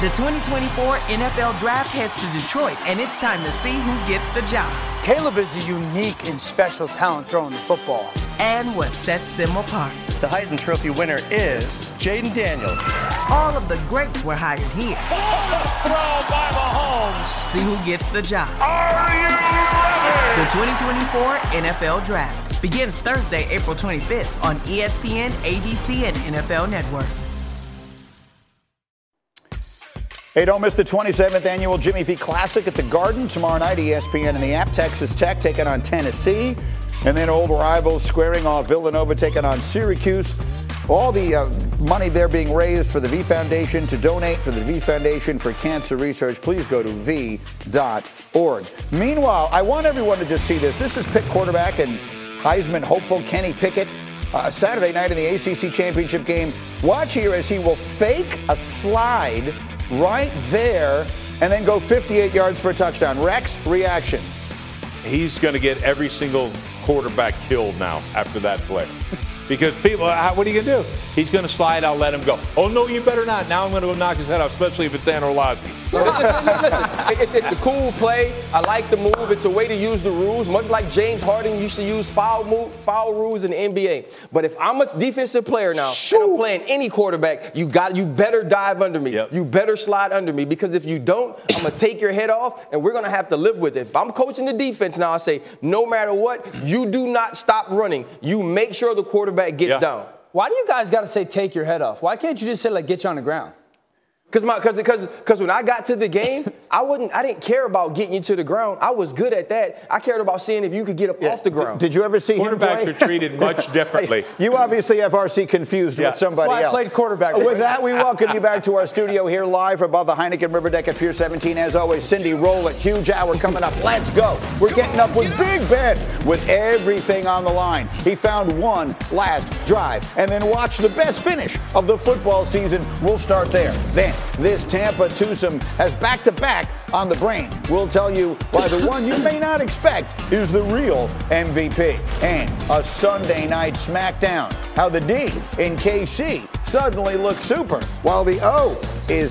The 2024 NFL Draft heads to Detroit, and it's time to see who gets the job. Caleb is a unique and special talent throwing the football. And what sets them apart. The Heisman Trophy winner is Jaden Daniels. All of the greats were hired here. Throw by Mahomes. See who gets the job. Are you ready? The 2024 NFL Draft begins Thursday, April 25th on ESPN, ABC, and NFL Network. Hey, don't miss the 27th annual Jimmy V Classic at the Garden tomorrow night. ESPN and the app. Texas Tech taking on Tennessee. And then old rivals squaring off. Villanova taking on Syracuse. All the money there being raised for the V Foundation. To donate for the V Foundation for Cancer Research, please go to v.org. Meanwhile, I want everyone to just see this. This is Pitt quarterback and Heisman hopeful Kenny Pickett. Saturday night in the ACC Championship game. Watch here as he will fake a slide right there and then go 58 yards for a touchdown. Rex, reaction. He's going to get every single quarterback killed now after that play. Because people, what are you going to do? He's going to slide, I'll let him go. Oh, no, you better not. Now I'm going to go knock his head off, especially if it's Dan Orlovsky. Listen, it's a cool play. I like the move. It's a way to use the rules, much like James Harden used to use foul rules in the NBA. But if I'm a defensive player now, and I'm playing any quarterback, you better dive under me. Yep. You better slide under me, because if you don't, I'm going to take your head off, and we're going to have to live with it. If I'm coaching the defense now, I say, no matter what, you do not stop running. You make sure the quarterback gets down. Why do you guys got to say take your head off? Why can't you just say, like, get you on the ground? Because when I got to the game, I didn't care about getting you to the ground. I was good at that. I cared about seeing if you could get up off the ground. Did you ever see him play? Quarterbacks are treated much differently. You obviously have RC confused with somebody That's why else. I played quarterback. With that, we welcome you back to our studio here live above the Heineken River Deck at Pier 17. As always, Cindy Roll, a huge hour coming up. Let's go. We're getting up with Big Ben with everything on the line. He found one last drive and then watch the best finish of the football season. We'll start there. Then this Tampa twosome has back-to-back on the brain. We'll tell you why the one you may not expect is the real MVP. And a Sunday night smackdown. How the D in KC suddenly looks super, while the O is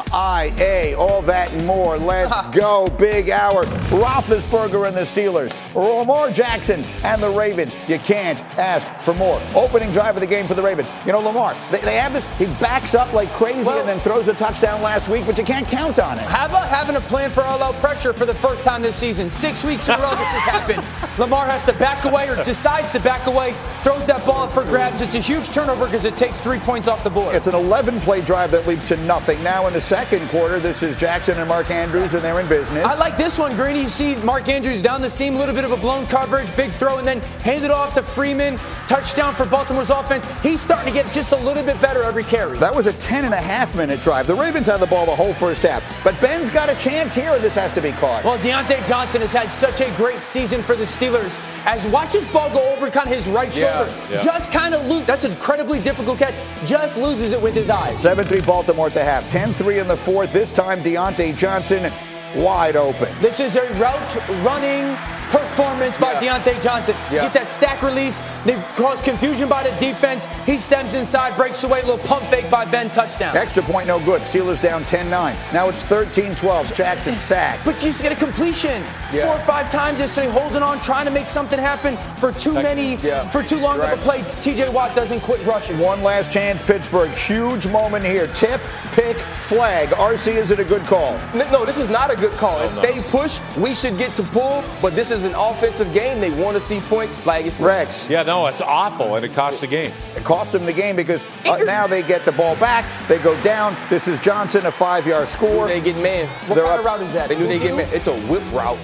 MIA. All that and more. Let's go. Big hour. Roethlisberger and the Steelers. Lamar Jackson and the Ravens. You can't ask for more. Opening drive of the game for the Ravens. You know, Lamar, they have this. He backs up like crazy and then throws a touchdown last week, but you can't count on it. How about having a plan for all-out pressure for the first time this season? 6 weeks in a row this has happened. Lamar has to back away or decides to back away, throws that ball up for grabs. It's a huge turnover because it takes 3 points off the board. It's an 11-play drive that leads to nothing. Now in the second quarter, this is Jackson and Mark Andrews, and they're in business. I like this one, Greeny. You see Mark Andrews down the seam, a little bit of a blown coverage, big throw, and then hand it off to Freeman. Touchdown for Baltimore's offense. He's starting to get just a little bit better every carry. That was a 10.5-minute drive. The Ravens had the ball the whole first half. But Ben's got a chance here, and this has to be caught. Well, Deontay Johnson has had such a great season for the Steelers. As watch his ball go over kind of his right shoulder. Just kind of lose. That's an incredibly difficult catch. Just loses it with his eyes. 7-3 Baltimore at the half. 10-3 in the fourth. This time, Deontay Johnson wide open. This is a route running performance by Deontay Johnson. Get that stack release. They cause confusion by the defense. He stems inside, breaks away. A little pump fake by Ben, touchdown. Extra point, no good. Steelers down 10-9. Now it's 13-12. Jackson sacked. But you just get a completion 4 or 5 times yesterday, holding on, trying to make something happen for too long of a play. TJ Watt doesn't quit rushing. One last chance, Pittsburgh. Huge moment here. Tip, pick, flag. RC, is it a good call? No, this is not a good call. If they push, we should get to pull, but this is an offensive game. They want to see points. Flag is Rex. Yeah, no, it's awful, and it cost the game. It cost them the game because now they get the ball back. They go down. This is Johnson, a 5-yard score. They get man. What kind of route is that? They knew they get man. It's a whip route.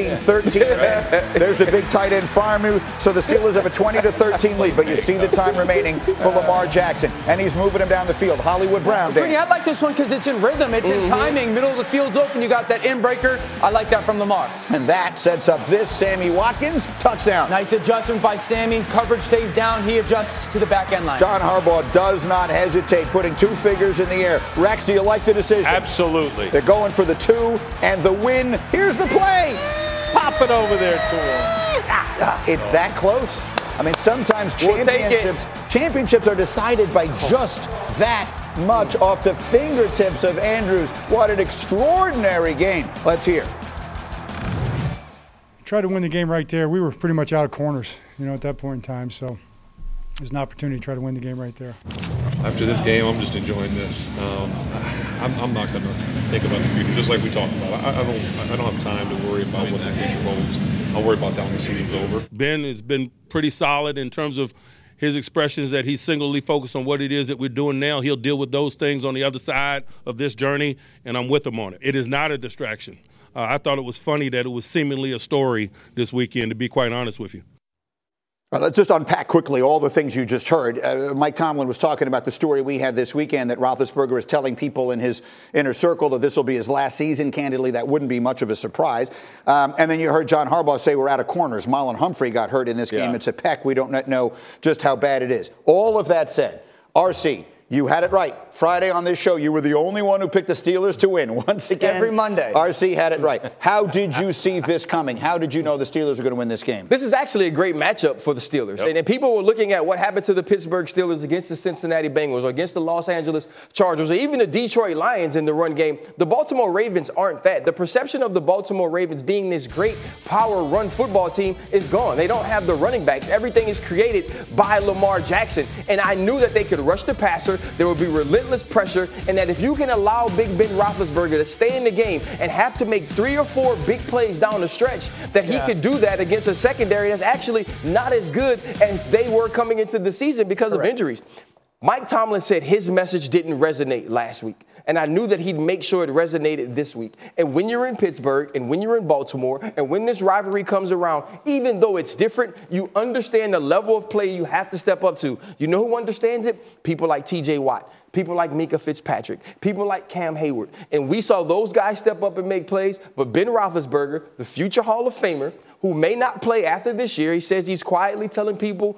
18-13. There's the big tight end, Freiermuth. So the Steelers have a 20-13 lead, but you see the time remaining for Lamar Jackson, and he's moving him down the field. Hollywood Brown. Brittany, I like this one because it's in rhythm. It's in timing. Middle of the field's open. You got that in breaker. I like that from Lamar. And that sets up this Sammy Watkins touchdown. Nice adjustment by Sammy. Coverage stays down. He adjusts to the back end line. John Harbaugh does not hesitate, putting 2 figures in the air. Rex, do you like the decision? Absolutely. They're going for the 2 and the win. Here's the play. Pop it over there to him. It's that close. I mean, sometimes championships are decided by just that much off the fingertips of Andrews. What an extraordinary game. Let's hear. Tried to win the game right there. We were pretty much out of corners, at that point in time. So there's an opportunity to try to win the game right there. After this game, I'm just enjoying this. I'm not going to think about the future, just like we talked about. I don't have time to worry about what the future holds. I'll worry about that when the season's over. Ben has been pretty solid in terms of his expressions that he's singly focused on what it is that we're doing now. He'll deal with those things on the other side of this journey, and I'm with him on it. It is not a distraction. I thought it was funny that it was seemingly a story this weekend, to be quite honest with you. Let's just unpack quickly all the things you just heard. Mike Tomlin was talking about the story we had this weekend that Roethlisberger is telling people in his inner circle that this will be his last season. Candidly, that wouldn't be much of a surprise. And then you heard John Harbaugh say we're out of corners. Marlon Humphrey got hurt in this game. It's a pec. We don't know just how bad it is. All of that said, RC, you had it right. Friday on this show, you were the only one who picked the Steelers to win. Once again, every Monday. RC had it right. How did you see this coming? How did you know the Steelers were going to win this game? This is actually a great matchup for the Steelers. Yep. And people were looking at what happened to the Pittsburgh Steelers against the Cincinnati Bengals or against the Los Angeles Chargers or even the Detroit Lions in the run game. The Baltimore Ravens aren't that. The perception of the Baltimore Ravens being this great power run football team is gone. They don't have the running backs. Everything is created by Lamar Jackson. And I knew that they could rush the passer. There would be relentless pressure. And that if you can allow Big Ben Roethlisberger to stay in the game and have to make 3 or 4 big plays down the stretch, that he could do that against a secondary that's actually not as good as they were coming into the season because of injuries. Mike Tomlin said his message didn't resonate last week. And I knew that he'd make sure it resonated this week. And when you're in Pittsburgh and when you're in Baltimore and when this rivalry comes around, even though it's different, you understand the level of play you have to step up to. You know who understands it? People like TJ Watt. People like Minka Fitzpatrick, people like Cam Hayward. And we saw those guys step up and make plays. But Ben Roethlisberger, the future Hall of Famer, who may not play after this year, he says he's quietly telling people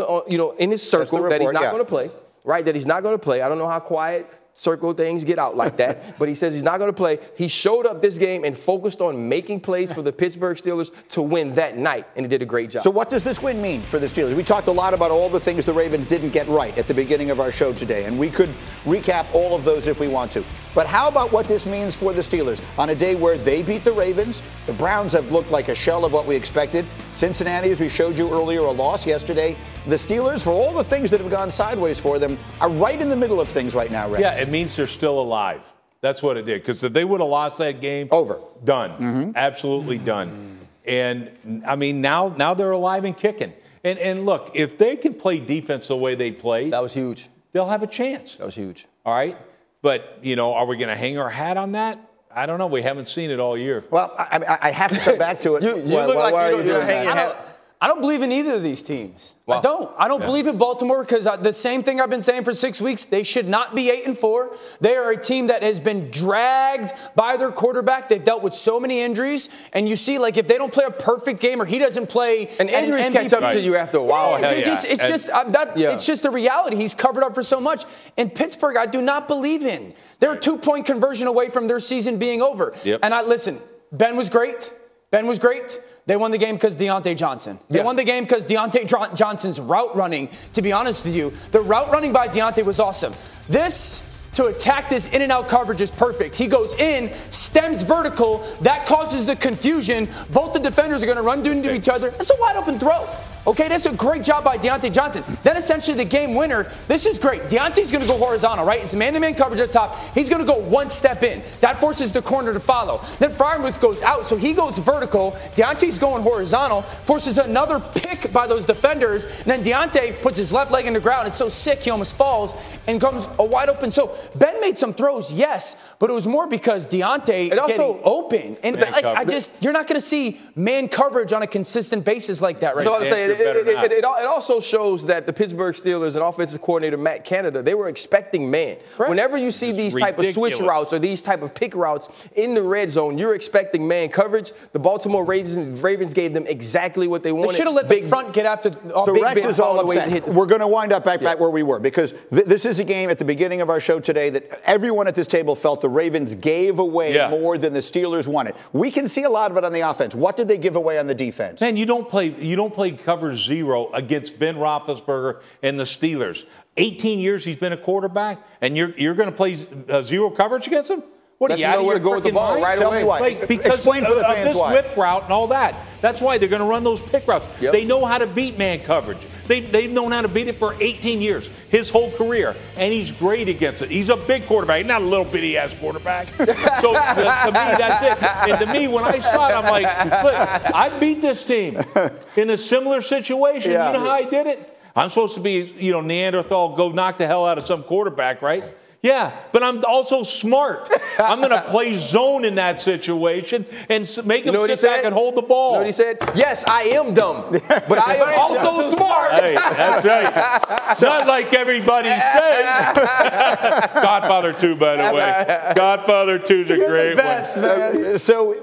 in his circle that he's not going to play, right? That he's not going to play. I don't know how quiet circle things get out like that, but he says he's not going to play. He showed up this game and focused on making plays for the Pittsburgh Steelers to win that night, and he did a great job. So what does this win mean for the Steelers? We talked a lot about all the things the Ravens didn't get right at the beginning of our show today, and we could recap all of those if we want to. But how about what this means for the Steelers on a day where they beat the Ravens? The Browns have looked like a shell of what we expected. Cincinnati, as we showed you earlier, a loss yesterday. The Steelers, for all the things that have gone sideways for them, are right in the middle of things right now, Ray. Yeah, it means they're still alive. That's what it did. Because if they would have lost that game, over. Done. Mm-hmm. Absolutely done. And, I mean, now they're alive and kicking. And look, if they can play defense the way they played. That was huge. They'll have a chance. That was huge. All right? But, are we going to hang our hat on that? I don't know. We haven't seen it all year. Well, I have to come back to it. you look like you don't hang your hat. I don't believe in either of these teams. Wow. I don't believe in Baltimore because the same thing I've been saying for 6 weeks. They should not be 8-4. They are a team that has been dragged by their quarterback. They've dealt with so many injuries. And you see, like, if they don't play a perfect game or he doesn't play and injuries catch up to you after a while. It's just the reality. He's covered up for so much. In Pittsburgh, I do not believe in. They're a 2-point conversion away from their season being over. Yep. And listen, Ben was great. They won the game because Deontay Johnson. They won the game because Deontay Johnson's route running, to be honest with you. The route running by Deontay was awesome. To attack this in-and-out coverage is perfect. He goes in, stems vertical. That causes the confusion. Both the defenders are going to run into each other. That's a wide-open throw. Okay, that's a great job by Deontay Johnson. Then essentially the game winner, this is great. Deontay's going to go horizontal, right? It's man-to-man coverage at the top. He's going to go one step in. That forces the corner to follow. Then Freiermuth goes out, so he goes vertical. Deontay's going horizontal, forces another pick by those defenders. And then Deontay puts his left leg in the ground. It's so sick he almost falls and comes a wide open. So Ben made some throws, yes, but it was more because Deontay getting open. And you're not going to see man coverage on a consistent basis like that right now. It also shows that the Pittsburgh Steelers and offensive coordinator Matt Canada, they were expecting man. Correct. Whenever you see these type of switch routes or these type of pick routes in the red zone, you're expecting man coverage. The Baltimore Ravens gave them exactly what they wanted. They should have let the front get after. So Rex is all upset. We're going to wind up back where we were because this is a game at the beginning of our show today that everyone at this table felt the Ravens gave away more than the Steelers wanted. We can see a lot of it on the offense. What did they give away on the defense? Man, you don't play cover 0 against Ben Roethlisberger and the Steelers. 18 years he's been a quarterback, and you're going to play zero coverage against him? What are you, out of your freaking mind? Right away. Like, because Explain for the of fans this why. whip route and all that. That's why they're going to run those pick routes. Yep. They know how to beat man coverage. They've known how to beat it for 18 years, his whole career, and he's great against it. He's a big quarterback, not a little bitty-ass quarterback. So to me, that's it. And to me, when I saw it, I'm like, look, I beat this team in a similar situation. Yeah. You know how I did it? I'm supposed to be, Neanderthal, go knock the hell out of some quarterback, right? Yeah, but I'm also smart. I'm going to play zone in that situation and make him sit back and hold the ball. You know what he said? Yes, I am dumb, but I am also smart. Hey, that's right. Not like everybody says. Godfather 2, by the way. Godfather 2's a great one. So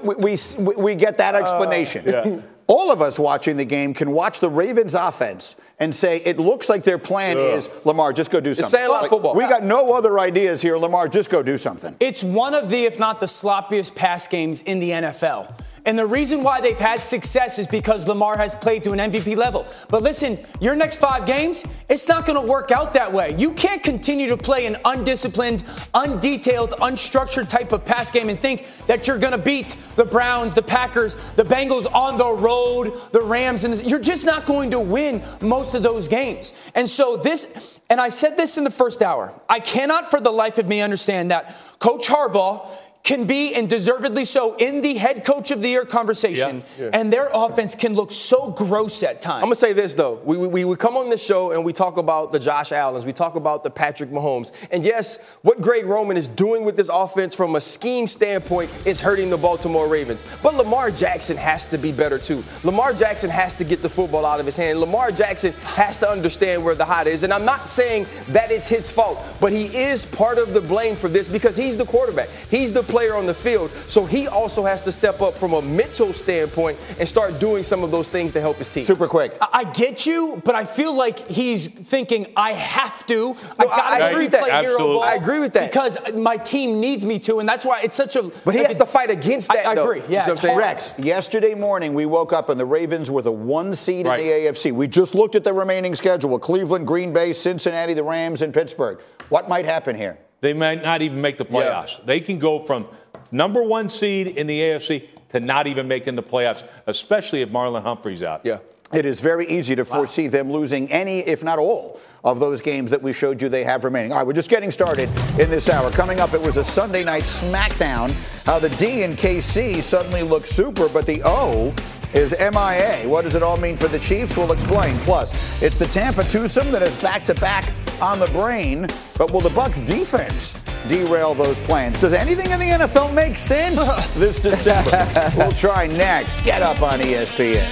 we get that explanation. Yeah. All of us watching the game can watch the Ravens offense and say, it looks like their plan is, Lamar, just go do something. It's saying a lot of football. We got no other ideas here. Lamar, just go do something. It's one of the, if not the sloppiest pass games in the NFL. And the reason why they've had success is because Lamar has played to an MVP level. But listen, your next 5 games, it's not going to work out that way. You can't continue to play an undisciplined, undetailed, unstructured type of pass game and think that you're going to beat the Browns, the Packers, the Bengals on the road, the Rams. And you're just not going to win most of those games. And so and I said this in the first hour, I cannot for the life of me understand that Coach Harbaugh can be, and deservedly so, in the head coach of the year conversation, and their offense can look so gross at times. I'm going to say this, though. We come on this show and we talk about the Josh Allens. We talk about the Patrick Mahomes. And yes, what Greg Roman is doing with this offense from a scheme standpoint is hurting the Baltimore Ravens. But Lamar Jackson has to be better, too. Lamar Jackson has to get the football out of his hand. Lamar Jackson has to understand where the hot is. And I'm not saying that it's his fault, but he is part of the blame for this because he's the quarterback. He's the player on the field, so he also has to step up from a mental standpoint and start doing some of those things to help his team. Super quick. I get you, but I feel like he's thinking, I have to. No, I agree with that. Absolutely. I agree with that. Because my team needs me to, and that's why it's such a... But he has to fight against that, I agree. though. Yeah, you know what I'm saying? Rex, yesterday morning we woke up and the Ravens were the 1 seed in the AFC. We just looked at the remaining schedule: Cleveland, Green Bay, Cincinnati, the Rams, and Pittsburgh. What might happen here? They might not even make the playoffs. They can go from number 1 seed in the AFC to not even making the playoffs, especially if Marlon Humphrey's out. Yeah. It is very easy to foresee them losing any, if not all, of those games that we showed you they have remaining. All right, we're just getting started in this hour. Coming up, it was a Sunday night smackdown. How the D in KC suddenly look super, but the O is MIA. What does it all mean for the Chiefs? We'll explain. Plus, it's the Tampa twosome that is back-to-back on the brain, but will the Bucs defense derail those plans? Does anything in the NFL make sense this December? We'll try next. Get up on ESPN.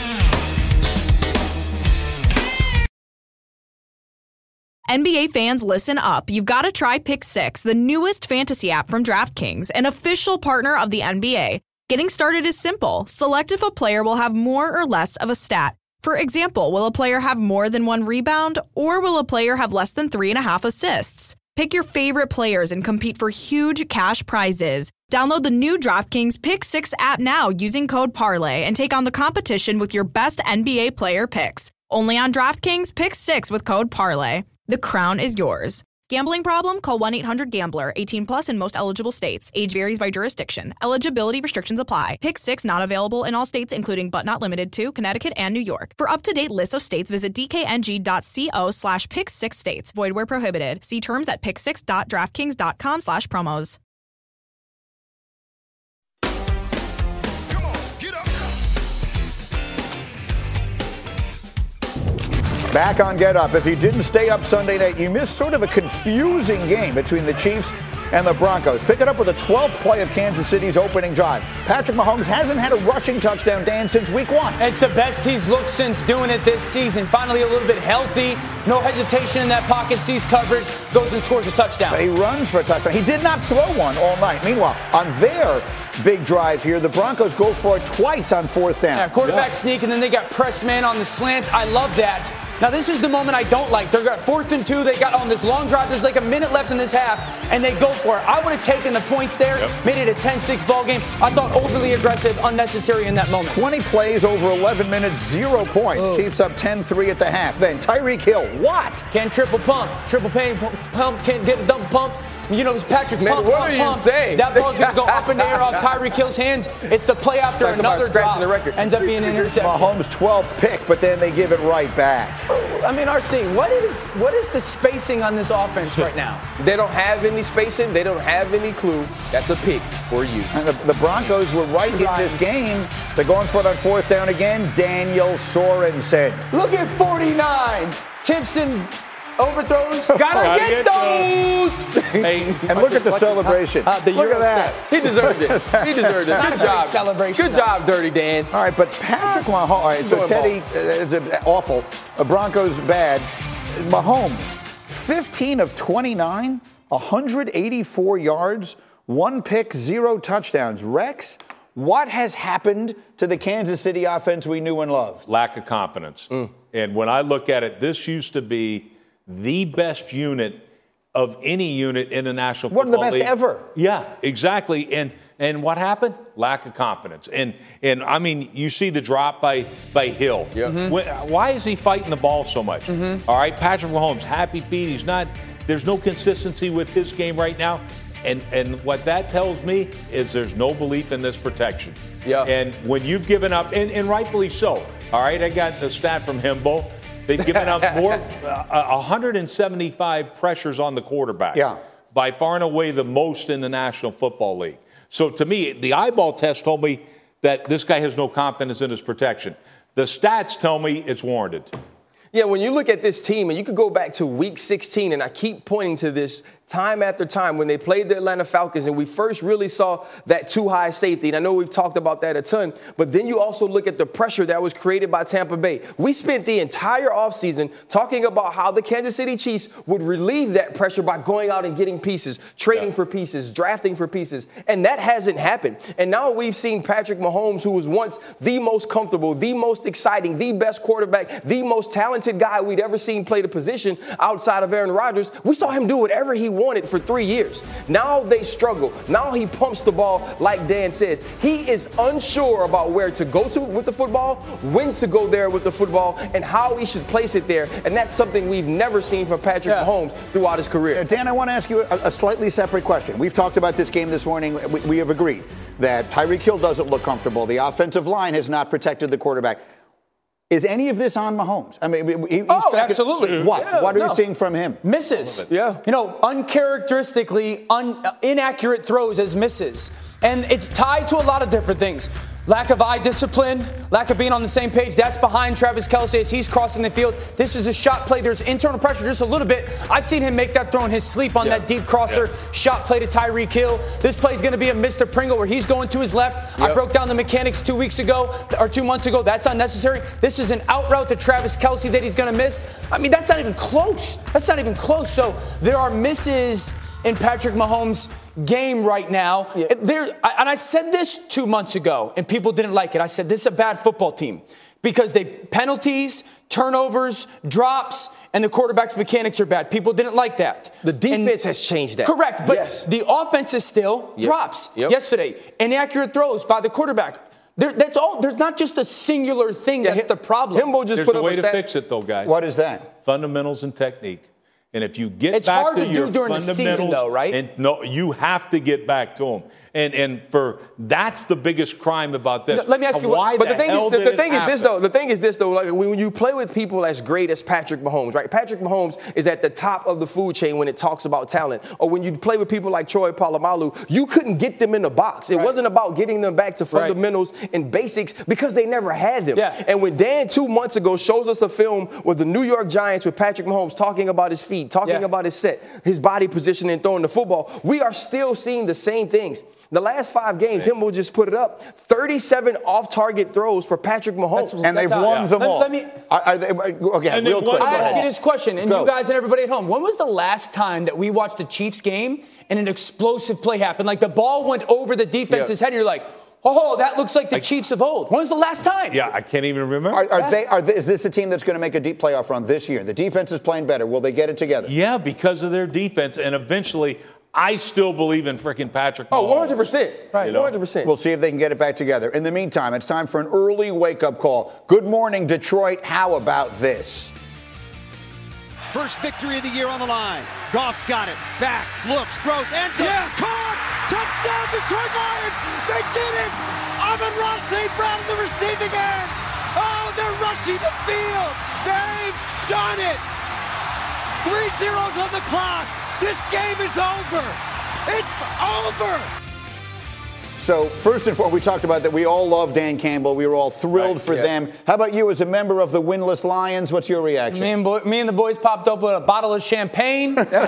NBA fans, listen up. You've got to try Pick 6, the newest fantasy app from DraftKings, an official partner of the NBA. Getting started is simple. Select if a player will have more or less of a stat. For example, will a player have more than 1 rebound, or will a player have less than 3.5 assists? Pick your favorite players and compete for huge cash prizes. Download the new DraftKings Pick 6 app now using code PARLAY and take on the competition with your best NBA player picks. Only on DraftKings Pick 6 with code PARLAY. The crown is yours. Gambling problem? Call 1-800-GAMBLER. 18 plus in most eligible states. Age varies by jurisdiction. Eligibility restrictions apply. Pick 6 not available in all states, including but not limited to Connecticut and New York. For up-to-date lists of states, visit dkng.co/pick6states. Void where prohibited. See terms at pick6.draftkings.com/promos. Back on Get Up. If you didn't stay up Sunday night, you missed sort of a confusing game between the Chiefs and the Broncos. Pick it up with the 12th play of Kansas City's opening drive. Patrick Mahomes hasn't had a rushing touchdown, Dan, since week 1. It's the best he's looked since doing it this season. Finally a little bit healthy. No hesitation in that pocket. Sees coverage. Goes and scores a touchdown. He runs for a touchdown. He did not throw one all night. Meanwhile, on their big drive here, the Broncos go for it twice on 4th down. Yeah, quarterback sneak, and then they got press man on the slant. I love that. Now, this is the moment I don't like. They're got 4th and 2. They got on this long drive. There's like a minute left in this half, and they go for it. I would have taken the points there, made it a 10-6 ball game. I thought overly aggressive, unnecessary in that moment. 20 plays over 11 minutes, 0 points. Chiefs up 10-3 at the half. Then Tyreek Hill, what? Can't triple pump, can't get a double pump. You know, Patrick, Man, what are you saying? That ball's going to go up in the air off Tyreek Hill's hands. It's the play after another drop. Ends up being an interception. Mahomes' 12th pick, but then they give it right back. I mean, RC, what is the spacing on this offense right now? They don't have any spacing. They don't have any clue. That's a pick for you. And the Broncos were right in this game. They're going for it on 4th down again. Daniel Sorensen. Look at 49. Timpson. Overthrows, gotta get those. Hey, and look at the celebration. Look at that. He deserved it. He deserved it. Good job. Celebration. Good job, Dirty Dan. All right, but Patrick Mahomes. All right, so Teddy is awful. Broncos bad. Mahomes, 15 of 29, 184 yards, 1 pick, 0 touchdowns. Rex, what has happened to the Kansas City offense we knew and loved? Lack of confidence. And when I look at it, this used to be the best unit of any unit in the National Football League. One of the best ever. Yeah, exactly. And what happened? Lack of confidence. And I mean, you see the drop by Hill. Yeah. Why is he fighting the ball so much? All right, Patrick Mahomes, happy feet. There's no consistency with his game right now. And what that tells me is there's no belief in this protection. Yeah. And when you've given up, and rightfully so, all right, I got the stat from Himbo. They've given up more, 175 pressures on the quarterback. Yeah. By far and away the most in the National Football League. So to me, the eyeball test told me that this guy has no confidence in his protection. The stats tell me it's warranted. Yeah, when you look at this team, and you could go back to week 16, and I keep pointing to this time after time when they played the Atlanta Falcons, and we first really saw that too-high safety. And I know we've talked about that a ton, but then you also look at the pressure that was created by Tampa Bay. We spent the entire offseason talking about how the Kansas City Chiefs would relieve that pressure by going out and getting pieces, trading for pieces, drafting for pieces, and that hasn't happened. And now we've seen Patrick Mahomes, who was once the most comfortable, the most exciting, the best quarterback, the most talented guy we'd ever seen play the position outside of Aaron Rodgers. We saw him do whatever he wanted for 3 years. Now they struggle. Now he pumps the ball like Dan says. He is unsure about where to go to with the football, when to go there with the football, and how he should place it there. And that's something we've never seen from Patrick Mahomes throughout his career. Dan, I want to ask you a slightly separate question. We've talked about this game this morning. We have agreed that Tyreek Hill doesn't look comfortable. The offensive line has not protected the quarterback. Is any of this on Mahomes? I mean, he's absolutely. What? Yeah, what are you seeing from him? Misses. Yeah. You know, uncharacteristically inaccurate throws as misses. And it's tied to a lot of different things. Lack of eye discipline, lack of being on the same page. That's behind Travis Kelce as he's crossing the field. This is a shot play. There's internal pressure just a little bit. I've seen him make that throw in his sleep on that deep crosser. Shot play to Tyreek Hill. This play is going to be a Mr. Pringle where he's going to his left. I broke down the mechanics 2 weeks ago or 2 months ago. That's unnecessary. This is an out route to Travis Kelce that he's going to miss. I mean, that's not even close. That's not even close. So there are misses in Patrick Mahomes' game right now. Yeah. And I said this 2 months ago, and people didn't like it. I said, this is a bad football team because penalties, turnovers, drops, and the quarterback's mechanics are bad. People didn't like that. The defense has changed that. Correct, but the offense is still drops. Yesterday, inaccurate throws by the quarterback. That's all. There's not just a singular thing that's the problem. There's a way to fix it, though, guys. What is that? Fundamentals and technique. And if you get it's back hard to to your do during fundamentals, the season, though, right? And no, you have to get back to them. And that's the biggest crime about this. Let me ask you why but the thing is this though, like when you play with people as great as Patrick Mahomes, right? Patrick Mahomes is at the top of the food chain when it talks about talent. Or when you play with people like Troy Polamalu, you couldn't get them in the box. It wasn't about getting them back to fundamentals and basics because they never had them. Yeah. And when Dan 2 months ago shows us a film with the New York Giants with Patrick Mahomes talking about his feet, talking about his set, his body position and throwing the football, we are still seeing the same things. The last 5 games, Himbo just put it up. 37 off-target throws for Patrick Mahomes. And they've won them all. Let me real quick. I ask you this question, and you guys and everybody at home. When was the last time that we watched a Chiefs game and an explosive play happened? Like the ball went over the defense's head, and you're like, Oh, that looks like the Chiefs of old. When's the last time? Yeah, I can't even remember. Is this a team that's going to make a deep playoff run this year? The defense is playing better. Will they get it together? Yeah, because of their defense. And eventually, I still believe in freaking Patrick Mahomes. 100%. Right, 100%. We'll see if they can get it back together. In the meantime, it's time for an early wake-up call. Good morning, Detroit. How about this? First victory of the year on the line. Goff's got it. Back, looks, throws, and yes! Caught! Touchdown, Detroit Lions! They did it! Amon-Ra St. Brown in the receiving end! Oh, they're rushing the field! They've done it! 3 zeros on the clock! This game is over! It's over! So, first and foremost, we talked about that we all love Dan Campbell. We were all thrilled for them. How about you as a member of the winless Lions? What's your reaction? Me and the boys popped up with a bottle of champagne, apple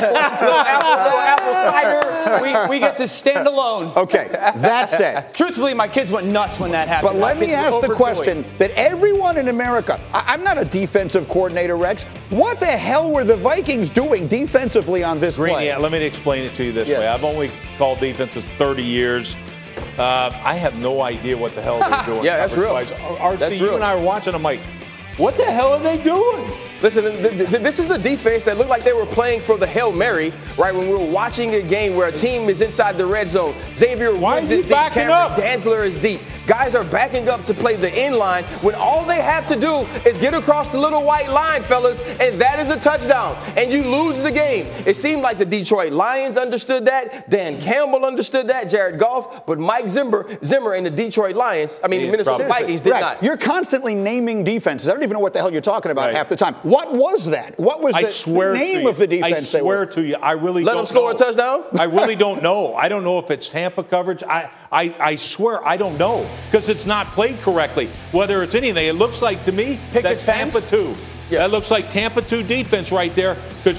cider. We get to stand alone. Okay, that said. Truthfully, my kids went nuts when that happened. But let me ask the question that everyone in America, I'm not a defensive coordinator, Rex. What the hell were the Vikings doing defensively on this play? Yeah, let me explain it to you this way. I've only called defenses 30 years. I have no idea what the hell they're doing. Yeah, that's real. RC, you and I are watching. I'm like, what the hell are they doing? Listen, this is a defense that looked like they were playing for the Hail Mary, right? When we were watching a game where a team is inside the red zone. Xavier Woods is deep. Cameron Dantzler is deep. Guys are backing up to play the in-line when all they have to do is get across the little white line, fellas, and that is a touchdown. And you lose the game. It seemed like the Detroit Lions understood that. Dan Campbell understood that. Jared Goff. But Mike Zimmer and the Detroit Lions, the Minnesota Vikings did not. You're constantly naming defenses. I don't even know what the hell you're talking about half the time. What was that? What was the name of the defense? I swear to you, I really don't know. Let them score a touchdown? I really don't know. I don't know if it's Tampa coverage. I swear I don't know because it's not played correctly. Whether it's anything, it looks like to me that's Tampa 2. Yeah. That looks like Tampa 2 defense right there. But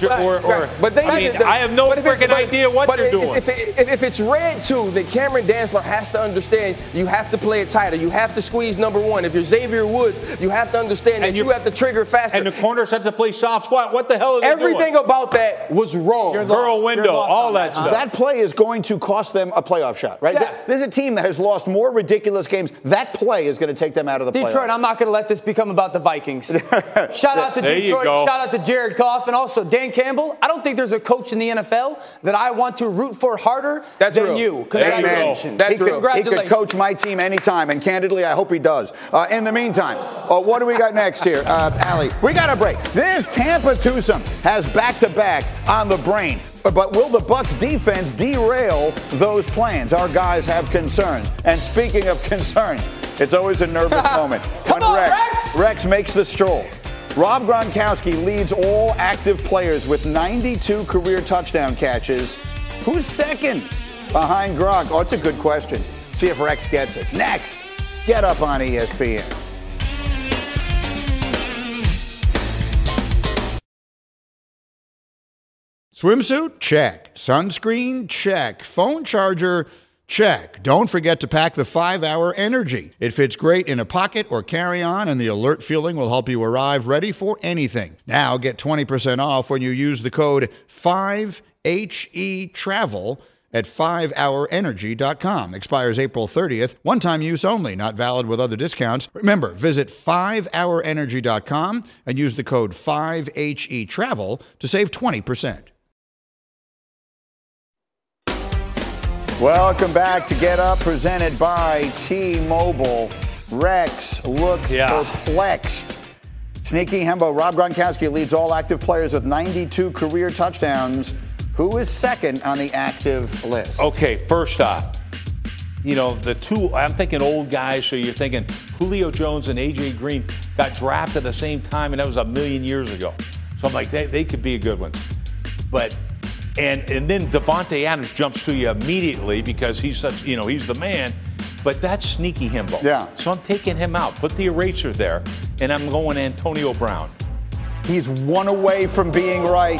I have no freaking idea what they're doing. If it's red 2, then Cameron Dantzler has to understand you have to play it tighter. You have to squeeze number 1. If you're Xavier Woods, you have to understand that you have to trigger faster. And the corners have to play soft squat. What the hell are they doing? Everything about that was wrong. Girl window, all that stuff. That play is going to cost them a playoff shot, right? Yeah. There's a team that has lost more ridiculous games. That play is going to take them out of the playoffs. Detroit, I'm not going to let this become about the Vikings. Shout out to Detroit. Shout out to Jared Goff and also Dan Campbell. I don't think there's a coach in the NFL that I want to root for harder than you. Congratulations. He could coach my team anytime, and candidly, I hope he does. In the meantime, what do we got next here, Allie? We got a break. This Tampa twosome has back-to-back on the brain. But will the Bucs defense derail those plans? Our guys have concerns. And speaking of concerns, it's always a nervous moment. Come on, Rex! Rex makes the stroll. Rob Gronkowski leads all active players with 92 career touchdown catches. Who's second behind Gronk? Oh, it's a good question. See if Rex gets it. Next, Get Up on ESPN. Swimsuit? Check. Sunscreen? Check. Phone charger? Check. Don't forget to pack the 5-Hour Energy. It fits great in a pocket or carry-on, and the alert feeling will help you arrive ready for anything. Now get 20% off when you use the code 5HETRAVEL at 5hourenergy.com. Expires April 30th. One-time use only, not valid with other discounts. Remember, visit 5hourenergy.com and use the code 5HETRAVEL to save 20%. Welcome back to Get Up, presented by T-Mobile. Rex looks perplexed. Sneaky Hembo, Rob Gronkowski leads all active players with 92 career touchdowns. Who is second on the active list? Okay, first off, the two, I'm thinking old guys, so you're thinking Julio Jones and A.J. Green got drafted at the same time, and that was 1,000,000 years ago. So I'm like, they could be a good one. But And then Devontae Adams jumps to you immediately because he's such, he's the man. But that's Sneaky Himbo. Yeah. So I'm taking him out. Put the eraser there, and I'm going Antonio Brown. He's one away from being right.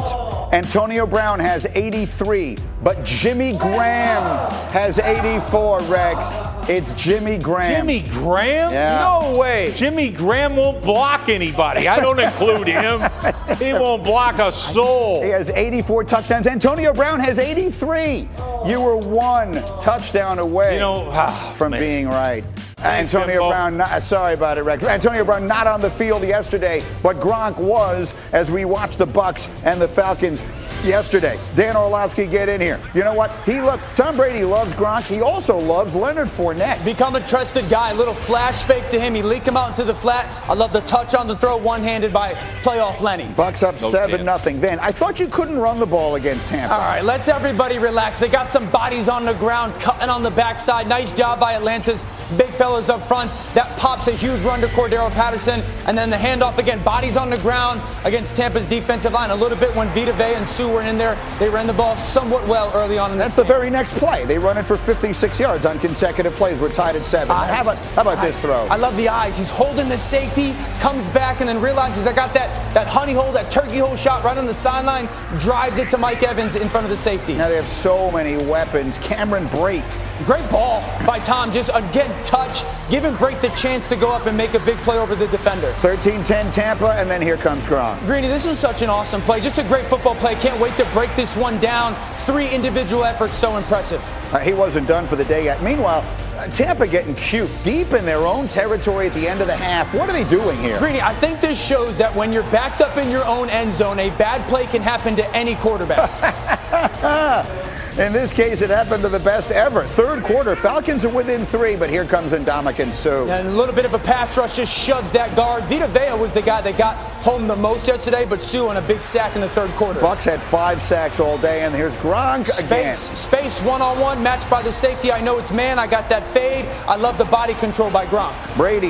Antonio Brown has 83, but Jimmy Graham has 84, Rex. It's Jimmy Graham. Jimmy Graham? Yeah. No way. Jimmy Graham won't block anybody. I don't include him. He won't block a soul. He has 84 touchdowns. Antonio Brown has 83. You were one touchdown away from being right. Antonio Brown, sorry about it, Rex. Antonio Brown not on the field yesterday, but Gronk was as we watched the Bucs and the Falcons yesterday. Dan Orlovsky, get in here. You know what? Tom Brady loves Gronk. He also loves Leonard Fournette. Become a trusted guy. A little flash fake to him. He leak him out into the flat. I love the touch on the throw, one-handed by playoff Lenny. Bucs up 7-0. Van, I thought you couldn't run the ball against Tampa. All right, let's everybody relax. They got some bodies on the ground, cutting on the backside. Nice job by Atlanta's big fellas up front. That pops a huge run to Cordero Patterson. And then the handoff again. Bodies on the ground against Tampa's defensive line. A little bit when Vita Vea and Sue were in there. They ran the ball somewhat well early on in That's the very next play. They run it for 56 yards on consecutive plays. We're tied at 7. How about this throw? I love the eyes. He's holding the safety, comes back, and then realizes I got that honey hole, that turkey hole shot right on the sideline, drives it to Mike Evans in front of the safety. Now they have so many weapons. Cameron Brate. Great ball by Tom. Just again, touch, giving Brate the chance to go up and make a big play over the defender. 13-10 Tampa, and then here comes Gronk. Greeny, this is such an awesome play. Just a great football play. Can't wait to break this one down. 3 individual efforts, so impressive. He wasn't done for the day yet. Meanwhile, Tampa getting cute, deep in their own territory at the end of the half. What are they doing here? Greeny, I think this shows that when you're backed up in your own end zone, a bad play can happen to any quarterback. In this case, it happened to the best ever. Third quarter, Falcons are within 3, but here comes Ndamukong Suh. And a little bit of a pass rush just shoves that guard. Vita Vea was the guy that got home the most yesterday, but Suh on a big sack in the third quarter. Bucs had 5 sacks all day, and here's Gronk again. Space one-on-one, matched by the safety. I know it's man. I got that fade. I love the body control by Gronk. Brady,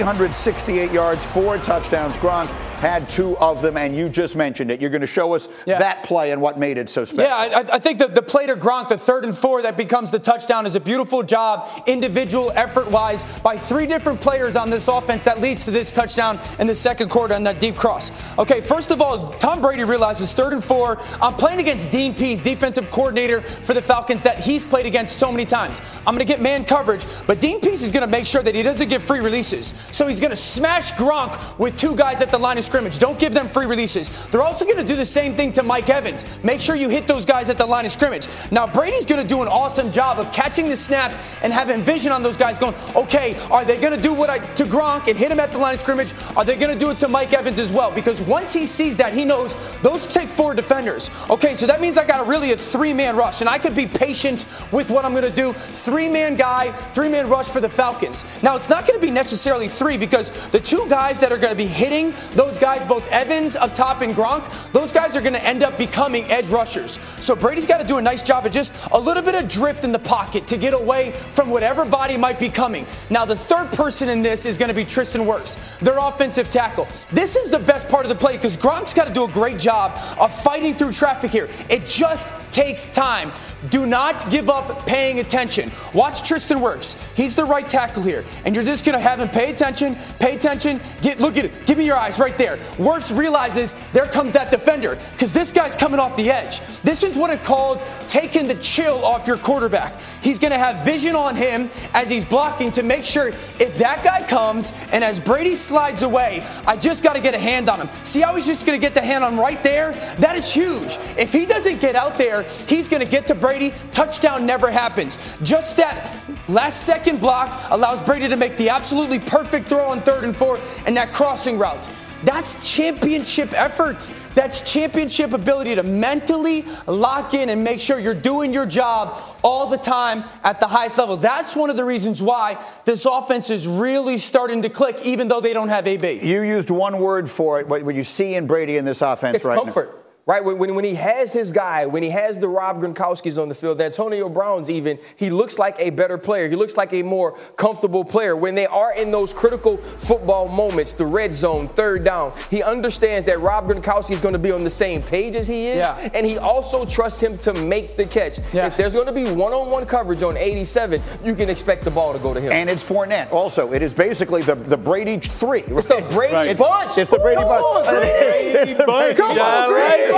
368 yards, 4 touchdowns. Gronk had 2 of them, and you just mentioned it. You're going to show us that play and what made it so special. Yeah, I think the play to Gronk, the 3rd and 4 that becomes the touchdown, is a beautiful job, individual effort-wise, by 3 different players on this offense that leads to this touchdown in the second quarter on that deep cross. Okay, first of all, Tom Brady realizes 3rd and 4. I'm playing against Dean Pease, defensive coordinator for the Falcons that he's played against so many times. I'm going to get man coverage, but Dean Pease is going to make sure that he doesn't get free releases. So he's going to smash Gronk with 2 guys at the line of scrimmage. Don't give them free releases. They're also going to do the same thing to Mike Evans. Make sure you hit those guys at the line of scrimmage. Now, Brady's going to do an awesome job of catching the snap and having vision on those guys going, okay, are they going to do to Gronk and hit him at the line of scrimmage? Are they going to do it to Mike Evans as well? Because once he sees that, he knows those take 4 defenders. Okay, so that means I got a 3-man rush, and I could be patient with what I'm going to do. 3-man guy, 3-man rush for the Falcons. Now, it's not going to be necessarily 3 because the 2 guys that are going to be hitting those guys, both Evans up top and Gronk, those guys are going to end up becoming edge rushers. So Brady's got to do a nice job of just a little bit of drift in the pocket to get away from whatever body might be coming. Now, the 3rd person in this is going to be Tristan Wirfs, their offensive tackle. This is the best part of the play because Gronk's got to do a great job of fighting through traffic here. It just takes time. Do not give up paying attention. Watch Tristan Wirfs. He's the right tackle here. And you're just going to have him pay attention. Look at it. Give me your eyes right there. Wirfs realizes there comes that defender because this guy's coming off the edge. This is what it's called taking the chill off your quarterback. He's going to have vision on him as he's blocking to make sure if that guy comes and as Brady slides away, I just got to get a hand on him. See how he's just going to get the hand on him right there? That is huge. If he doesn't get out there, he's going to get to Brady. Touchdown never happens. Just that last second block allows Brady to make the absolutely perfect throw on 3rd and 4 and that crossing route. That's championship effort. That's championship ability to mentally lock in and make sure you're doing your job all the time at the highest level. That's one of the reasons why this offense is really starting to click, even though they don't have AB. You used one word for it, what you see in Brady in this offense right now. It's comfort. Right, when he has his guy, when he has the Rob Gronkowskis on the field, Antonio Brown's even, he looks like a better player. He looks like a more comfortable player. When they are in those critical football moments, the red zone, 3rd down, he understands that Rob Gronkowski is going to be on the same page as he is, and he also trusts him to make the catch. If there's going to be one-on-one coverage on 87, you can expect the ball to go to him. And it's Fournette. Also, it is basically the Brady 3. It's the Brady bunch. It's the Brady bunch. Brady bunch. Come on, right.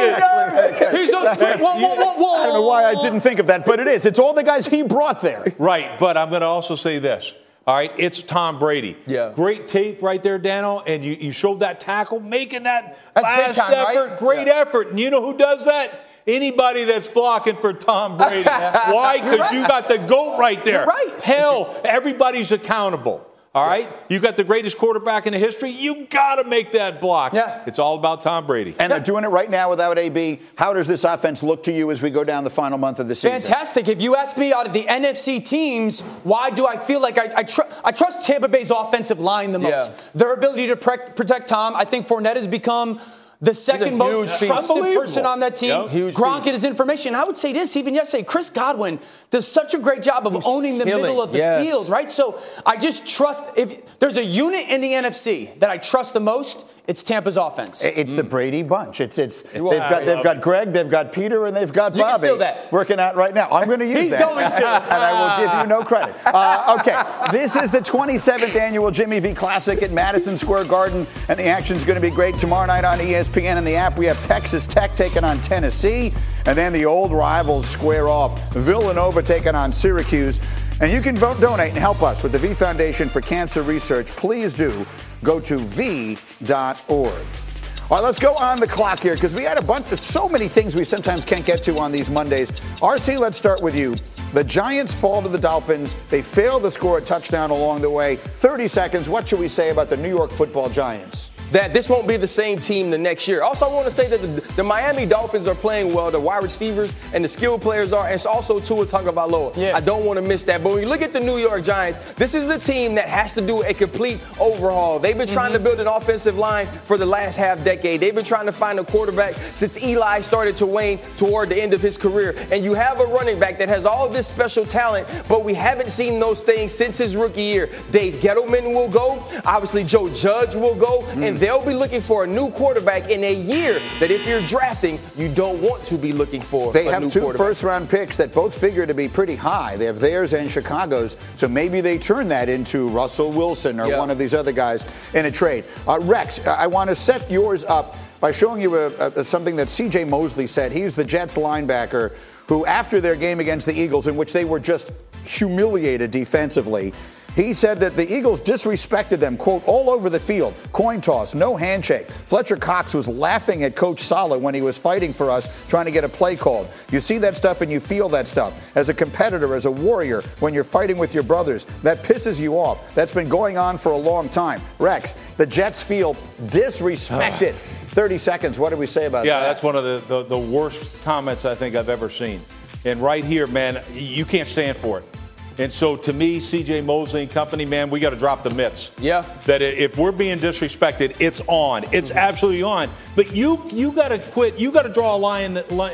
there. He's a sprint. Whoa. I don't know why I didn't think of that, but it is. It's all the guys he brought there. Right, but I'm going to also say this. All right, it's Tom Brady. Yeah. Great tape right there, Dano, and you showed that tackle, making that That's last big time, effort. right? Great effort. And you know who does that? Anybody that's blocking for Tom Brady. Why? Because you got the GOAT right there. You're right. Hell, everybody's accountable. All right? You got the greatest quarterback in the history. You got to make that block. Yeah. It's all about Tom Brady. And they're doing it right now without AB. How does this offense look to you as we go down the final month of the season? Fantastic. If you asked me out of the NFC teams, why do I feel like I trust Tampa Bay's offensive line the most? Yeah. Their ability to protect Tom. I think Fournette has become the second most trusted person on that team. Yep. Gronk and his information. I would say this, even yesterday, Chris Godwin does such a great job of owning the middle of the field, right? So I just trust, if there's a unit in the NFC that I trust the most, it's Tampa's offense. It's the Brady bunch. They've got Greg, they've got Peter, and they've got You can Bobby steal that. working out right now. I'm going to use He's that. going to. And I will give you no credit. Okay, this is the 27th annual Jimmy V Classic at Madison Square Garden, and the action's going to be great tomorrow night on ESPN and the app. We have Texas Tech taking on Tennessee, and then the old rivals square off. Villanova taking on Syracuse. And you can donate and help us with the V Foundation for Cancer Research. Please do go to v.org. All right, let's go on the clock here because we had so many things we sometimes can't get to on these Mondays. RC, let's start with you. The Giants fall to the Dolphins. They fail to score a touchdown along the way. 30 seconds. What should we say about the New York Football Giants? That this won't be the same team the next year. Also, I want to say that the Miami Dolphins are playing well. The wide receivers and the skilled players are. And it's also Tua Tagovailoa. Yeah. I don't want to miss that. But when you look at the New York Giants, this is a team that has to do a complete overhaul. They've been trying to build an offensive line for the last half decade. They've been trying to find a quarterback since Eli started to wane toward the end of his career. And you have a running back that has all this special talent, but we haven't seen those things since his rookie year. Dave Gettleman will go. Obviously, Joe Judge will go. And they'll be looking for a new quarterback in a year that if you're drafting, you don't want to be looking for They a have new two quarterback. first-round picks that both figure to be pretty high. They have theirs and Chicago's, so maybe they turn that into Russell Wilson or one of these other guys in a trade. Rex, I want to set yours up by showing you something that C.J. Mosley said. He's the Jets linebacker who, after their game against the Eagles, in which they were just humiliated defensively, he said that the Eagles disrespected them, quote, all over the field. Coin toss, no handshake. Fletcher Cox was laughing at Coach Saleh when he was fighting for us, trying to get a play called. You see that stuff and you feel that stuff. As a competitor, as a warrior, when you're fighting with your brothers, that pisses you off. That's been going on for a long time. Rex, the Jets feel disrespected. 30 seconds, what do we say about that? Yeah, that's one of the worst comments I think I've ever seen. And right here, man, you can't stand for it. And so, to me, C.J. Mosley and company, man, we got to drop the mitts. Yeah. That if we're being disrespected, it's on. It's absolutely on. But you got to quit. You got to draw a line, a line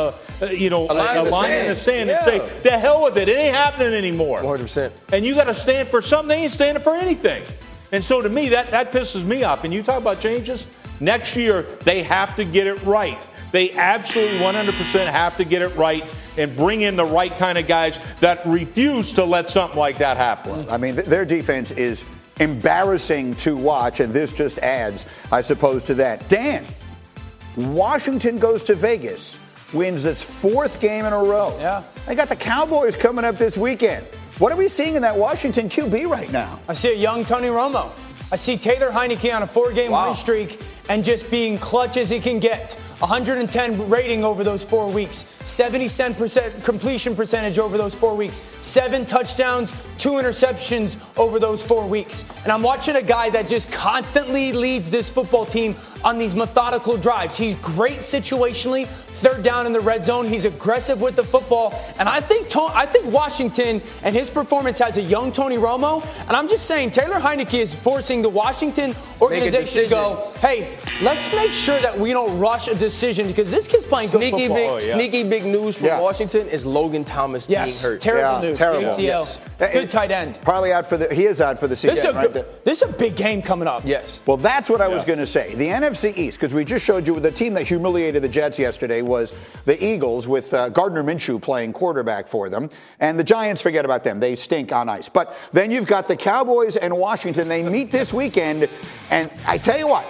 in the sand and say, the hell with it. It ain't happening anymore. 100%. And you got to stand for something. They ain't standing for anything. And so, to me, that pisses me off. And you talk about changes. Next year, they have to get it right. They absolutely 100% have to get it right and bring in the right kind of guys that refuse to let something like that happen. I mean, their defense is embarrassing to watch, and this just adds, I suppose, to that. Dan, Washington goes to Vegas, wins its fourth game in a row. Yeah. They got the Cowboys coming up this weekend. What are we seeing in that Washington QB right now? I see a young Tony Romo. I see Taylor Heineke on a 4-game win streak and just being clutch as he can get. 110 rating over those 4 weeks, 77% completion percentage over those 4 weeks, 7 touchdowns, 2 interceptions over those 4 weeks. And I'm watching a guy that just constantly leads this football team on these methodical drives. He's great situationally, third down in the red zone. He's aggressive with the football. And I think Washington and his performance has a young Tony Romo. And I'm just saying Taylor Heineke is forcing the Washington organization to go, hey, let's make sure that we don't rush a decision because this kid's playing good football. Sneaky big news from Washington is Logan Thomas being hurt. Terrible news. Terrible. ACL. Yes. Good tight end. Probably out he is out for the season, right? This is a big game coming up. Yes. Well, that's what I was going to say. The NFC East, because we just showed you the team that humiliated the Jets yesterday was the Eagles with Gardner Minshew playing quarterback for them. And the Giants, forget about them. They stink on ice. But then you've got the Cowboys and Washington. They meet this weekend. And I tell you what,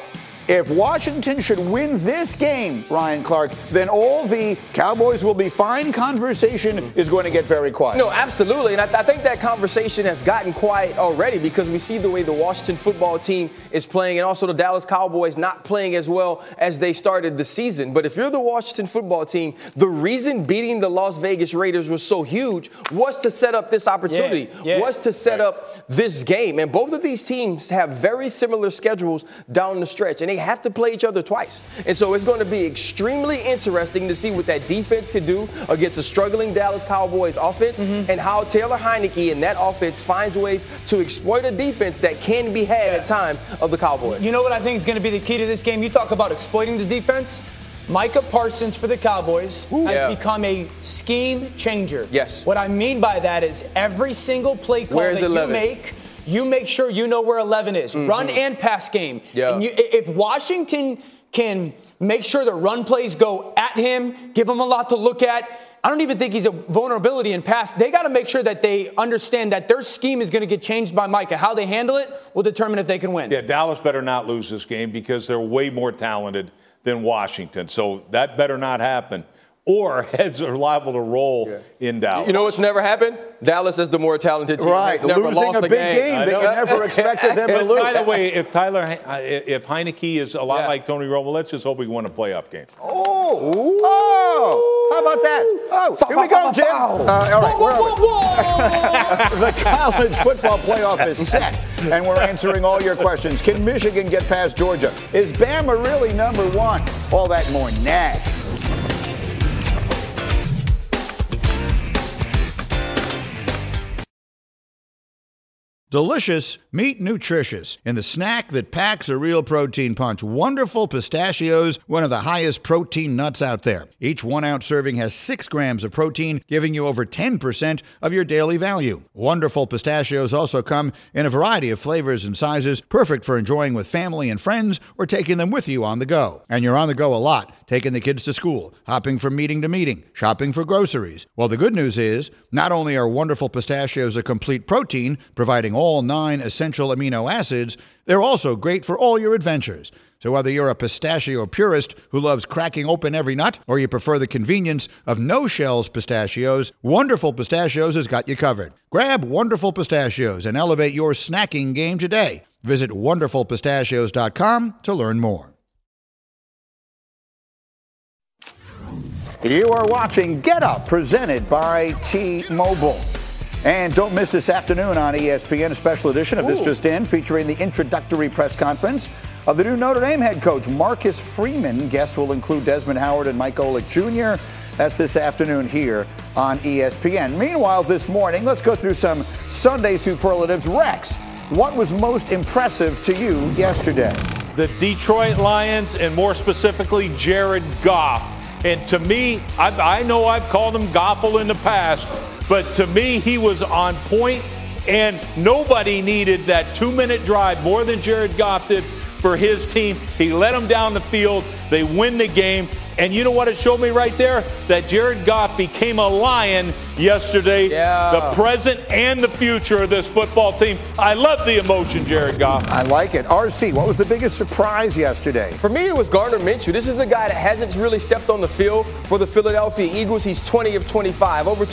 If Washington should win this game, Ryan Clark, then all the Cowboys will be fine conversation is going to get very quiet. No, absolutely. And I think that conversation has gotten quiet already because we see the way the Washington football team is playing and also the Dallas Cowboys not playing as well as they started the season. But if you're the Washington football team, the reason beating the Las Vegas Raiders was so huge was to set up this opportunity, was to set up this game. And both of these teams have very similar schedules down the stretch, and they have to play each other twice. And so it's going to be extremely interesting to see what that defense could do against a struggling Dallas Cowboys offense and how Taylor Heineke and that offense finds ways to exploit a defense that can be had at times of the Cowboys. You know what I think is going to be the key to this game? You talk about exploiting the defense. Micah Parsons for the Cowboys has become a scheme changer. Yes. What I mean by that is every single play call that you make sure you know where 11 is. Run and pass game. Yeah. And if Washington can make sure the run plays go at him, give him a lot to look at, I don't even think he's a vulnerability in pass. They got to make sure that they understand that their scheme is going to get changed by Micah. How they handle it will determine if they can win. Yeah, Dallas better not lose this game because they're way more talented than Washington. So that better not happen. Or heads are liable to roll in Dallas. You know what's never happened? Dallas is the more talented team. Right, never losing lost a big game that you never expected them to lose. By the way, if Heineke is a lot like Tony Romo, let's just hope we win a playoff game. How about that? Here we go, Jim. All right, the college football playoff is set, and we're answering all your questions. Can Michigan get past Georgia? Is Bama really number one? All that and more next. Delicious, meet nutritious. In the snack that packs a real protein punch, Wonderful Pistachios, one of the highest protein nuts out there. Each 1 ounce serving has 6 grams of protein, giving you over 10% of your daily value. Wonderful Pistachios also come in a variety of flavors and sizes, perfect for enjoying with family and friends or taking them with you on the go. And you're on the go a lot, taking the kids to school, hopping from meeting to meeting, shopping for groceries. Well, the good news is, not only are Wonderful Pistachios a complete protein, providing all 9 essential amino acids, they're also great for all your adventures. So whether you're a pistachio purist who loves cracking open every nut, or you prefer the convenience of no-shells pistachios, Wonderful Pistachios has got you covered. Grab Wonderful Pistachios and elevate your snacking game today. Visit wonderfulpistachios.com to learn more. You are watching Get Up, presented by T-Mobile. And don't miss this afternoon on ESPN, a special edition of This Just In, featuring the introductory press conference of the new Notre Dame head coach, Marcus Freeman. Guests will include Desmond Howard and Mike Golic Jr. That's this afternoon here on ESPN. Meanwhile, this morning, let's go through some Sunday superlatives. Rex, what was most impressive to you yesterday? The Detroit Lions, and more specifically, Jared Goff. And to me, I know I've called him Goffle in the past, but to me, he was on point, and nobody needed that 2-minute drive more than Jared Goff did for his team. He led them down the field. They win the game. And you know what it showed me right there? That Jared Goff became a Lion yesterday. The present and the future of this football team. I love the emotion, Jared Goff. I like it. RC, what was the biggest surprise yesterday? For me, it was Gardner Minshew. This is a guy that hasn't really stepped on the field for the Philadelphia Eagles. He's 20 of 25, over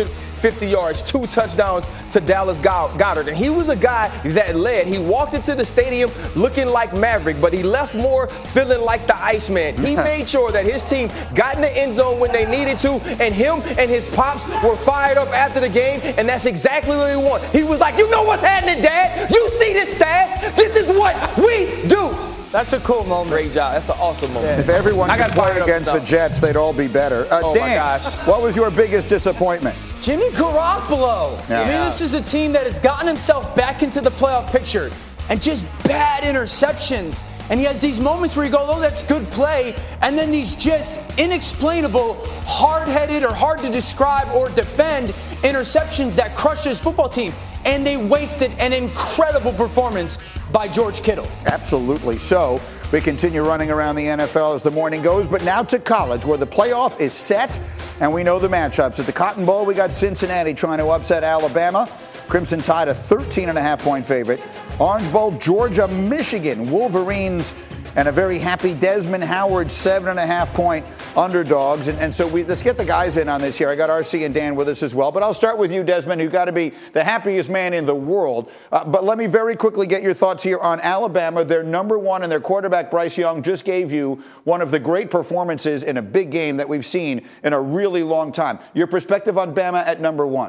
250 yards, 2 touchdowns to Dallas Goedert. And he was a guy that led. He walked into the stadium looking like Maverick, but he left more feeling like the Iceman. He made sure that his team got in the end zone when they needed to, and him and his pops were fired up after the game, and that's exactly what he wanted. He was like, you know what's happening, Dad? You see this, Dad? This is what we do. That's a cool moment. Great job. That's an awesome moment. If everyone could play against the Jets, they'd all be better. Oh, Dan, my gosh. What was your biggest disappointment? Jimmy Garoppolo. Yeah. I mean, this is a team that has gotten himself back into the playoff picture, and just bad interceptions. And he has these moments where you go, oh, that's good play. And then these just inexplainable, hard-headed or hard to describe or defend interceptions that crush his football team. And they wasted an incredible performance by George Kittle. Absolutely. So we continue running around the NFL as the morning goes, but now to college, where the playoff is set and we know the matchups. At the Cotton Bowl, we got Cincinnati trying to upset Alabama. Crimson Tide, a 13.5-point favorite. Orange Bowl, Georgia, Michigan. Wolverines and a very happy Desmond Howard 7.5-point underdogs. And so let's get the guys in on this here. I got RC and Dan with us as well. But I'll start with you, Desmond, who've got to be the happiest man in the world. But let me very quickly get your thoughts here on Alabama. They're number one, and their quarterback, Bryce Young, just gave you one of the great performances in a big game that we've seen in a really long time. Your perspective on Bama at number one?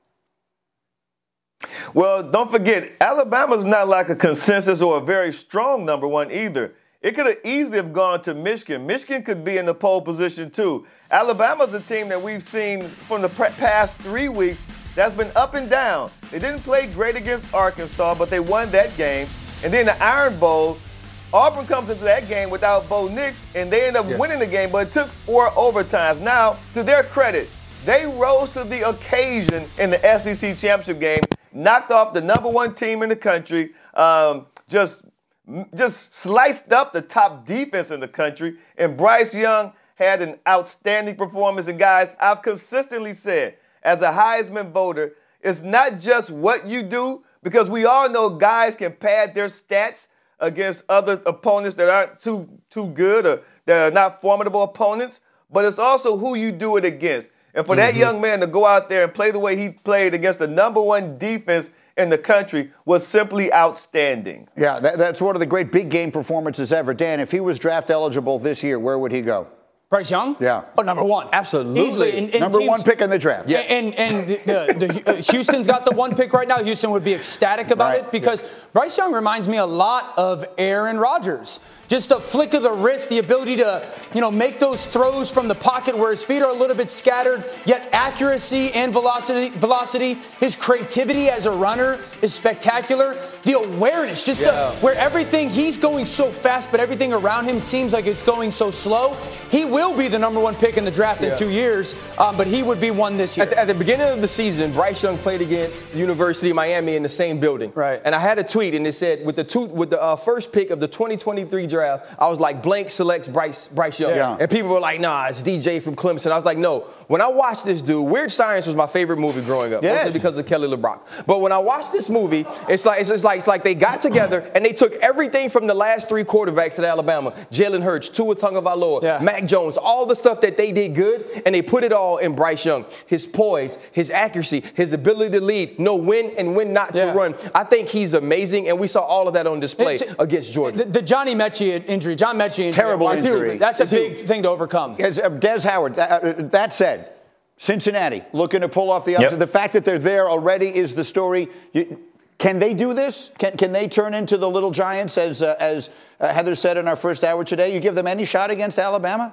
Well, don't forget, Alabama's not like a consensus or a very strong number one either. It could have easily have gone to Michigan. Michigan could be in the pole position too. Alabama's a team that we've seen from the past 3 weeks that's been up and down. They didn't play great against Arkansas, but they won that game. And then the Iron Bowl, Auburn comes into that game without Bo Nix, and they end up winning the game, but it took 4 overtimes. Now, to their credit, they rose to the occasion in the SEC championship game, knocked off the number one team in the country, just sliced up the top defense in the country, and Bryce Young had an outstanding performance. And guys, I've consistently said, as a Heisman voter, it's not just what you do, because we all know guys can pad their stats against other opponents that aren't too good or that are not formidable opponents, but it's also who you do it against. And for that young man to go out there and play the way he played against the number one defense in the country was simply outstanding. Yeah, that's one of the great big game performances ever. Dan, if he was draft eligible this year, where would he go? Bryce Young? Yeah. Oh, number one. Absolutely. Easily. Number one pick in the draft. Yeah. And Houston's got the one pick right now. Houston would be ecstatic about it because Bryce Young reminds me a lot of Aaron Rodgers. Just a flick of the wrist, the ability to, make those throws from the pocket where his feet are a little bit scattered, yet accuracy and velocity. His creativity as a runner is spectacular. The awareness, where everything, he's going so fast, but everything around him seems like it's going so slow. He will be the number one pick in the draft in 2 years, but he would be one this year. At the beginning of the season, Bryce Young played against the University of Miami in the same building. Right. And I had a tweet, and it said, with the first pick of the 2023 draft, I was like, blank selects Bryce Young. Yeah. And people were like, nah, it's DJ from Clemson. I was like, no. When I watched this dude, Weird Science was my favorite movie growing up. Mostly because of Kelly LeBrock. But when I watched this movie, it's like they got together and they took everything from the last 3 quarterbacks at Alabama, Jalen Hurts, Tua Tagovailoa, Mac Jones, all the stuff that they did good, and they put it all in Bryce Young. His poise, his accuracy, his ability to lead, know when and when not to run. I think he's amazing, and we saw all of that on display against Georgia. The Johnny Mechie injury, John Mechie, terrible injury. That's a big thing to overcome. Des Howard, that said, Cincinnati looking to pull off the upset. The fact that they're there already is the story. Can they do this? Can they turn into the little giants, as Heather said in our first hour today? You give them any shot against Alabama?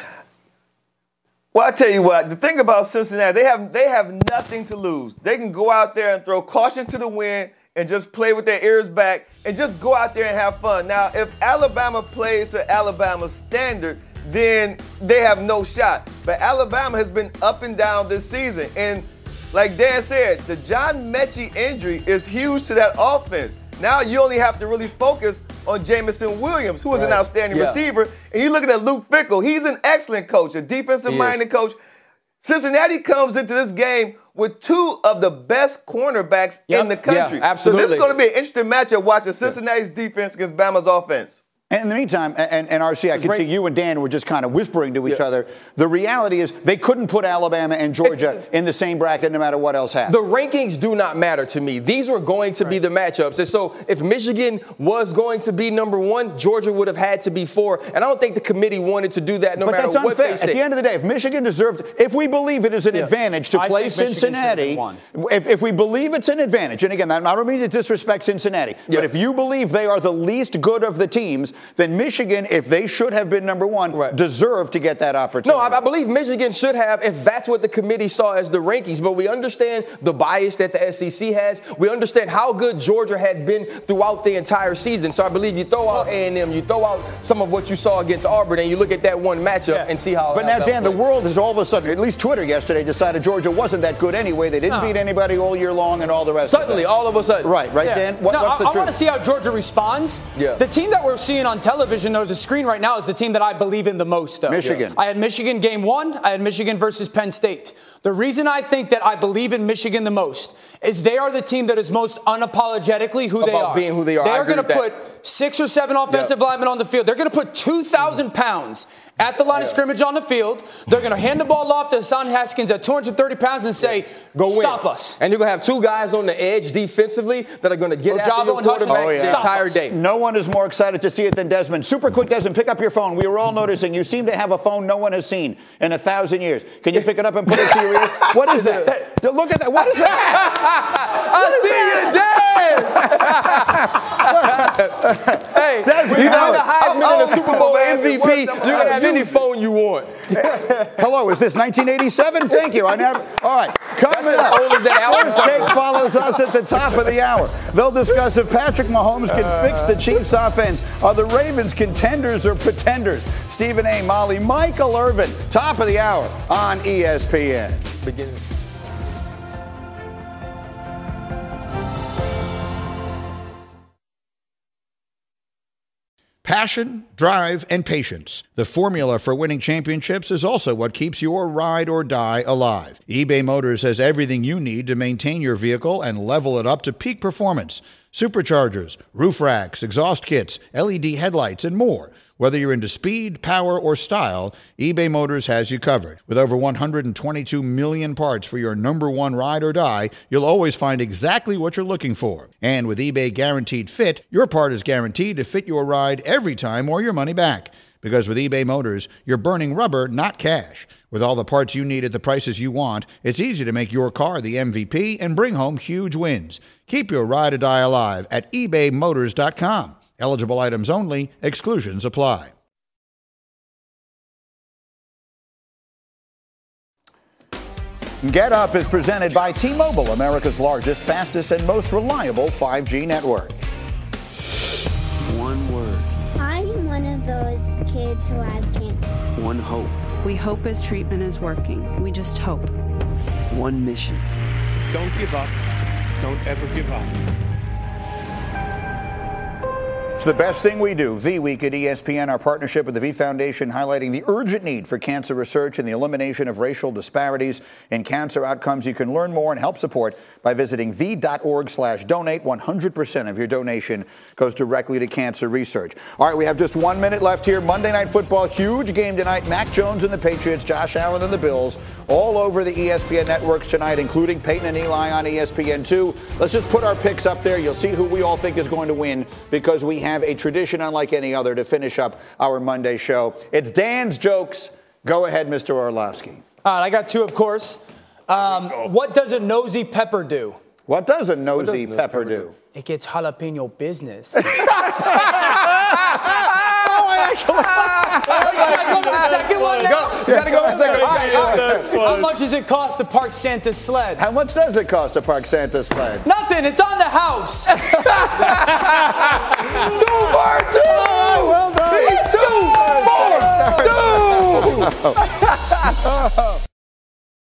Well, I tell you what, the thing about Cincinnati, they have nothing to lose. They can go out there and throw caution to the wind and just play with their ears back and just go out there and have fun. Now, if Alabama plays to Alabama's standard, then they have no shot. But Alabama has been up and down this season. And like Dan said, the John Mechie injury is huge to that offense. Now you only have to really focus on Jameson Williams, who is an outstanding receiver. And you're looking at Luke Fickell. He's an excellent coach, a defensive-minded coach. Cincinnati comes into this game with 2 of the best cornerbacks in the country. Absolutely. So this is going to be an interesting matchup watching Cincinnati's defense against Bama's offense. And in the meantime, and RC, I can see you and Dan were just kind of whispering to each other. The reality is they couldn't put Alabama and Georgia in the same bracket no matter what else happened. The rankings do not matter to me. These were going to be the matchups. And so if Michigan was going to be number 1, Georgia would have had to be 4. And I don't think the committee wanted to do that matter that's what unfair. they said. At the end of the day, if Michigan deserved, if we believe it is an advantage to play Cincinnati, if we believe it's an advantage, and again, I don't mean to disrespect Cincinnati, but if you believe they are the least good of the teams, then Michigan, if they should have been number 1, deserve to get that opportunity. No, I believe Michigan should have, if that's what the committee saw as the rankings. But we understand the bias that the SEC has. We understand how good Georgia had been throughout the entire season. So I believe you throw out A&M, you throw out some of what you saw against Auburn, and you look at that one matchup and see how. But now, Dan, the world has all of a sudden, at least Twitter yesterday, decided Georgia wasn't that good anyway. They didn't beat anybody all year long and all the rest. Suddenly, all of a sudden. Right, Dan. What's the truth? I want to see how Georgia responds. The team that we're seeing seeing on television or the screen right now is the team that I believe in the most, though. Michigan. I had Michigan game 1. I had Michigan versus Penn State. The reason I think that I believe in Michigan the most is they are the team that is most unapologetically who they are. Being who they are. They're going to put 6 or 7 offensive linemen on the field. They're going to put 2,000 pounds at the line of scrimmage on the field. They're going to hand the ball off to Hassan Haskins at 230 pounds and say, stop us. And you're going to have 2 guys on the edge defensively that are going to get after your quarterback the entire day. No one is more excited to see it than Desmond. Super quick, Desmond, pick up your phone. We were all noticing you seem to have a phone no one has seen in 1,000 years. Can you pick it up and put it to your ear? What is that? Look at that. What is that? Hey, Desmond, you know the Heisman and the Super Bowl MVP. You're going to have any phone you want. Hello, is this 1987? Thank you. All right, coming up. First Take follows us at the top of the hour. They'll discuss if Patrick Mahomes can fix the Chiefs' offense. Are the Ravens contenders or pretenders? Stephen A. Molly, Michael Irvin, top of the hour on ESPN. Passion, drive, and patience. The formula for winning championships is also what keeps your ride or die alive. eBay Motors has everything you need to maintain your vehicle and level it up to peak performance. Superchargers, roof racks, exhaust kits, LED headlights, and more. Whether you're into speed, power, or style, eBay Motors has you covered. With over 122 million parts for your number one ride or die, you'll always find exactly what you're looking for. And with eBay Guaranteed Fit, your part is guaranteed to fit your ride every time or your money back. Because with eBay Motors, you're burning rubber, not cash. With all the parts you need at the prices you want, it's easy to make your car the MVP and bring home huge wins. Keep your ride or die alive at ebaymotors.com. Eligible items only. Exclusions apply. Get Up is presented by T-Mobile, America's largest, fastest, and most reliable 5G network. One word. I'm one of those kids who has cancer. One hope. We hope his treatment is working. We just hope. One mission. Don't give up. Don't ever give up. It's the best thing we do. V Week at ESPN, our partnership with the V Foundation, highlighting the urgent need for cancer research and the elimination of racial disparities in cancer outcomes. You can learn more and help support by visiting v.org/donate. 100% of your donation goes directly to cancer research. All right, we have just 1 minute left here. Monday Night Football, huge game tonight. Mac Jones and the Patriots, Josh Allen and the Bills, all over the ESPN networks tonight, including Peyton and Eli on ESPN2. Let's just put our picks up there. You'll see who we all think is going to win, because we have a tradition unlike any other to finish up our Monday show. It's Dan's jokes. Go ahead, Mr. Orlovsky. All right, I got 2, of course. What does a nosy pepper do? What does a nosy pepper do? It gets jalapeno business. You gotta go to the second one now? You gotta go to the second one. How much does it cost to park Santa's sled? How much does it cost to park Santa's sled? Nothing. It's on the house. 2 for 2. Oh, well done. 2 for 2.